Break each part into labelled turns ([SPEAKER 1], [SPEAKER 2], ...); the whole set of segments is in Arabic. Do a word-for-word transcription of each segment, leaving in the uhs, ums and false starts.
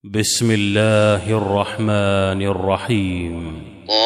[SPEAKER 1] بسم الله الرحمن الرحيم.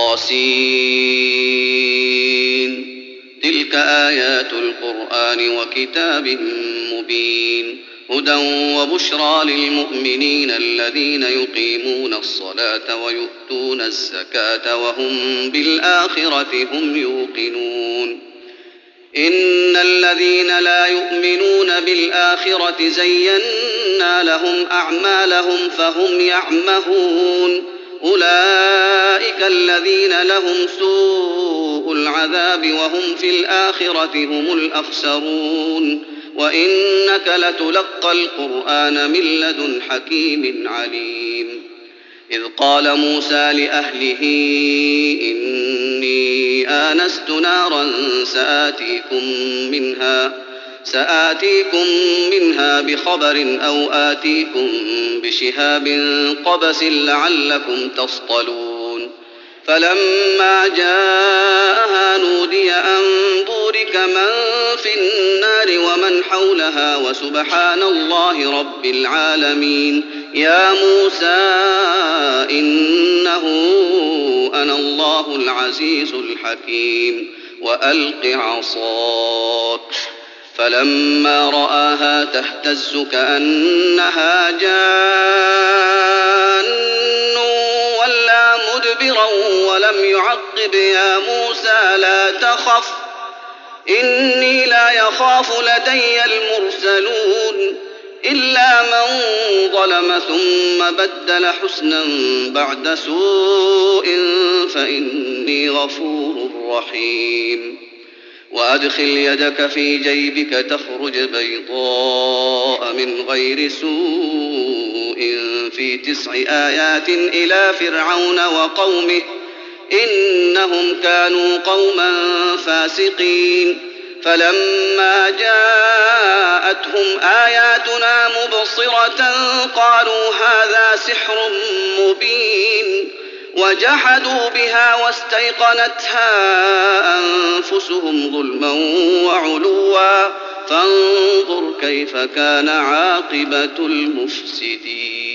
[SPEAKER 2] طاسين. تلك آيات القرآن وكتاب مبين، هدى وبشرى للمؤمنين الذين يقيمون الصلاة ويؤتون الزكاة وهم بالآخرة هم يوقنون. إن الذين لا يؤمنون بالآخرة زينا لهم أعمالهم فهم يعمهون، أولئك الذين لهم سوء العذاب وهم في الآخرة هم الأخسرون. وإنك لتلقى القرآن من لدن حكيم عليم. إذ قال موسى لأهله إني آنست نارا سآتيكم منها, سآتيكم منها بخبر أو آتيكم بشهاب قبس لعلكم تصطلون. فلما جاءها نودي أن بورك من في النار ومن حولها وسبحان الله رب العالمين. يا موسى إنه أنا الله العزيز الحكيم وألق عصاك. فلما رآها تهتز كأنها جان ولا مدبرا ولم يعقب. يا موسى لا تخف إني لا يخاف لدي المرسلون. إلا من ظلم ثم بدل حسنا بعد سوء فإني غفور رحيم. وأدخل يدك في جيبك تخرج بيضاء من غير سوء في تسع آيات إلى فرعون وقومه إنهم كانوا قوما فاسقين. فلما جاءتهم آياتنا مبصرة قالوا هذا سحر مبين، وجحدوا بها واستيقنتها أنفسهم ظلما وعلوا. فانظر كيف كان عاقبة المفسدين.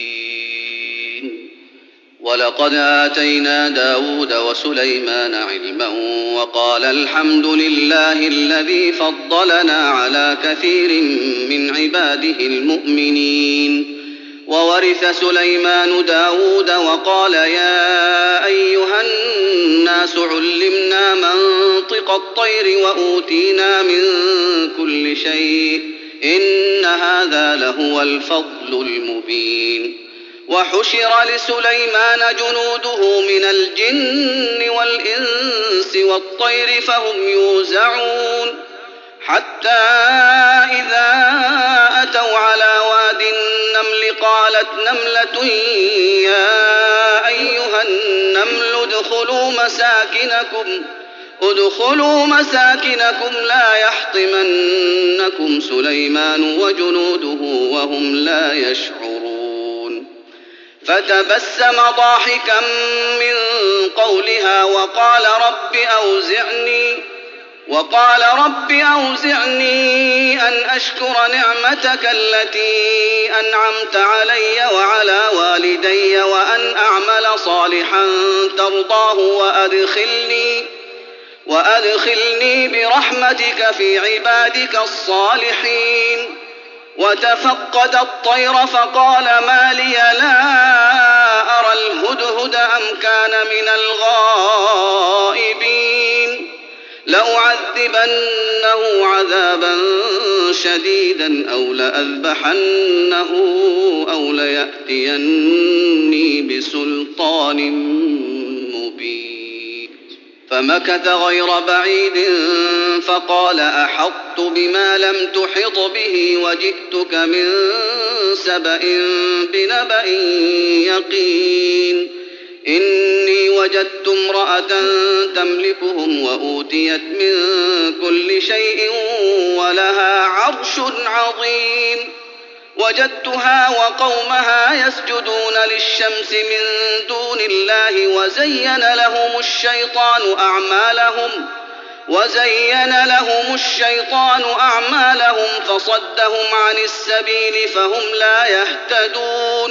[SPEAKER 2] ولقد آتينا داود وسليمان علما وقال الحمد لله الذي فضلنا على كثير من عباده المؤمنين. وورث سليمان داود وقال يا أيها الناس علمنا منطق الطير وأوتينا من كل شيء إن هذا لهو الفضل المبين. وحشر لسليمان جنوده من الجن والإنس والطير فهم يوزعون، حتى إذا أتوا على واد النمل قالت نملة يا أيها النمل ادخلوا مساكنكم ادخلوا مساكنكم لا يحطمنكم سليمان وجنوده وهم لا يشعرون. فتبسم ضاحكا من قولها وقال رب أوزعني وقال رب أوزعني أن أشكر نعمتك التي أنعمت علي وعلى والدي وأن أعمل صالحا ترضاه وأدخلني وأدخلني برحمتك في عبادك الصالحين. وتفقد الطير فقال ما لي لا أرى الهدهد أم كان من الغائبين. لأعذبنه عذابا شديدا أو لأذبحنه أو ليأتيني بسلطان مبين. فمكث غير بعيد فقال أحطت بما لم تحط به وجئتك من سبأ بنبأ يقين. إني وجدت امرأة تملكهم وأوتيت من كل شيء ولها عرش عظيم. وجدتها وقومها يسجدون للشمس من دون الله وزين لهم الشيطان أعمالهم وزين لهم الشيطان أعمالهم فصدهم عن السبيل فهم لا يهتدون.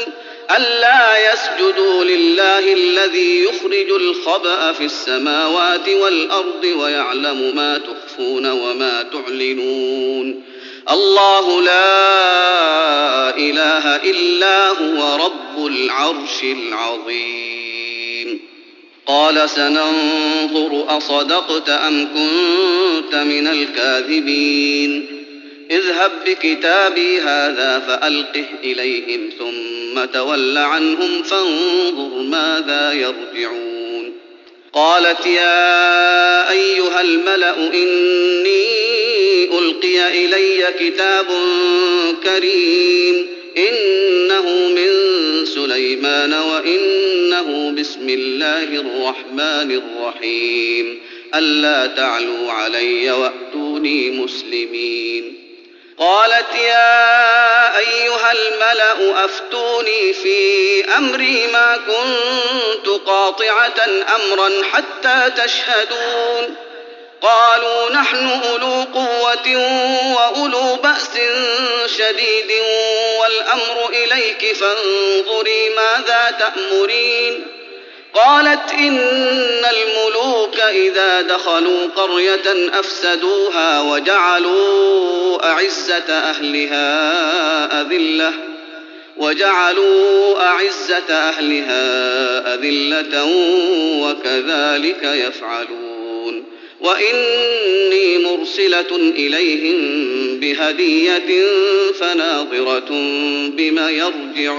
[SPEAKER 2] ألا يسجدوا لله الذي يخرج الخبأ في السماوات والأرض ويعلم ما تخفون وما تعلنون الله لا إله إلا هو رب العرش العظيم قال سننظر أصدقت أم كنت من الكاذبين اذهب بكتابي هذا فألقه إليهم ثم تول عنهم فانظر ماذا يرجعون قالت يا أيها الملأ إني ألقي إلي كتاب كريم إنه من سليمان وإنه بسم الله الرحمن الرحيم ألا تعلوا علي وأتوني مسلمين قالت يا أيها الملأ أفتوني في أمري ما كنت قاطعة أمرا حتى تشهدون قالوا نحن أولو قوة وأولو بأس شديد والأمر إليك فانظري ماذا تأمرين قالت إن الملوك إذا دخلوا قرية أفسدوها وجعلوا أعزة أهلها أذلة وجعلوا أعزة أهلها أذلة وكذلك يفعلون وإني مرسلة إليهم بهدية فناظرة بما يرجع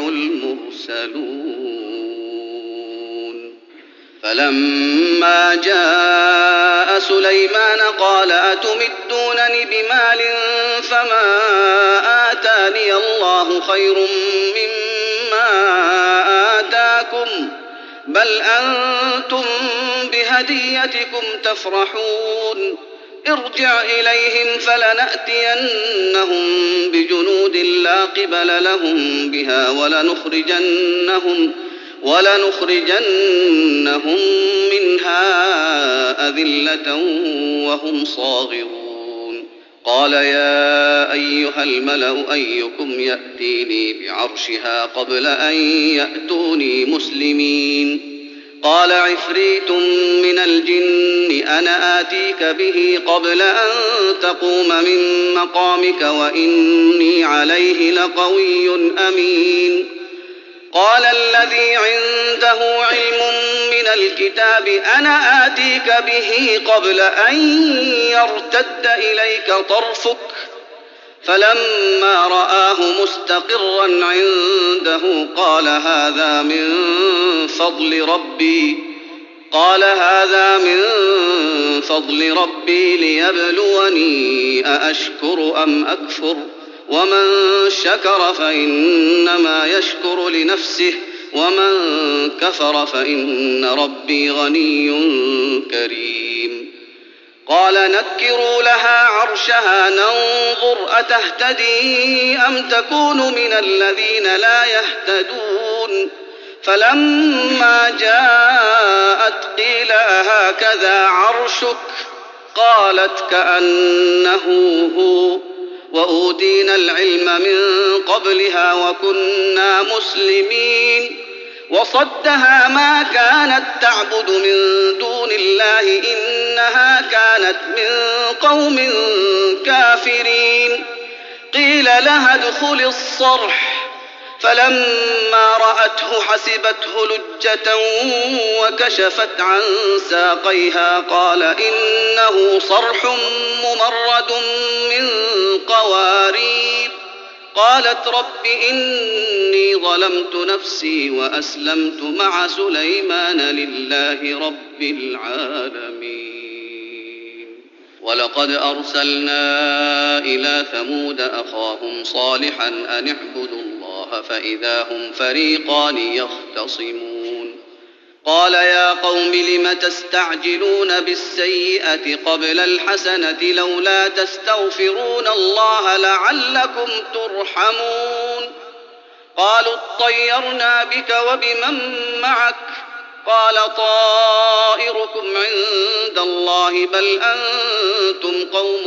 [SPEAKER 2] المرسلون فلما جاء سليمان قال أتمدونني بمال فما آتاني الله خير مما آتاكم بل أنتم بهديتكم تفرحون ارجع إليهم فلنأتينهم بجنود لا قبل لهم بها ولنخرجنهم ولنخرجنهم منها أذلة وهم صاغرون قال يا أيها الملأ أيكم يأتيني بعرشها قبل أن يأتوني مسلمين قال عفريت من الجن أنا آتيك به قبل أن تقوم من مقامك وإني عليه لقوي أمين قال الذي عنده علم من الكتاب أنا آتيك به قبل أن يرتد إليك طرفك فلما رآه مستقرا عنده قال هذا من فضل ربي قال هذا من فضل ربي ليبلوني أأشكر أم أكفر ومن شكر فإنما يشكر لنفسه ومن كفر فإن ربي غني كريم قال نكروا لها عرشها ننظر أتهتدي أم تكون من الذين لا يهتدون فلما جاءت قيل أهكذا عرشك قالت كأنه هو وأوتينا العلم من قبلها وكنا مسلمين وصدها ما كانت تعبد من دون الله إنها كانت من قوم كافرين قيل لها ادخل الصرح فلما رأته حسبته لجة وكشفت عن ساقيها قال إنه صرح ممرد من قوارير قالت رب إني ظلمت نفسي وأسلمت مع سليمان لله رب العالمين ولقد أرسلنا إلى ثمود أخاهم صالحا أن اعبدوا الله فإذا هم فريقان يختصمون قال يا قوم لم تستعجلون بالسيئة قبل الحسنة لولا تستغفرون الله لعلكم ترحمون قالوا اطيرنا بك وبمن معك قال طائركم عند الله بل أنتم قوم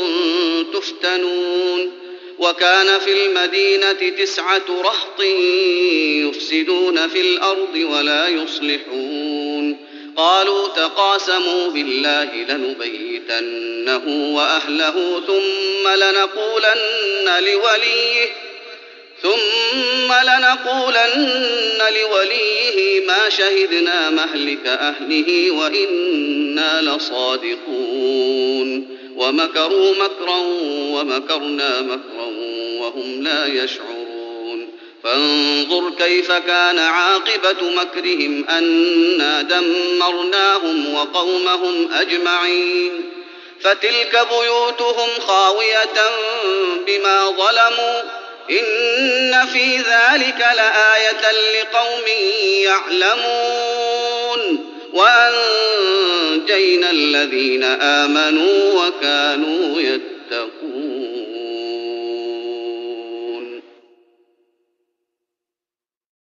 [SPEAKER 2] تفتنون وكان في المدينة تسعة رهط يفسدون في الأرض ولا يصلحون قالوا تقاسموا بالله لنبيتنه وأهله ثم لنقولن لوليه ثم لنقولن لوليه ما شهدنا مهلك أهله وإنا لصادقون ومكروا مكرا ومكرنا مكرا وهم لا يشعرون فانظر كيف كان عاقبة مكرهم أنا دمرناهم وقومهم أجمعين فتلك بيوتهم خاوية بما ظلموا إن في ذلك لآية لقوم يعلمون وأنجينا الذين آمنوا وكانوا يتقون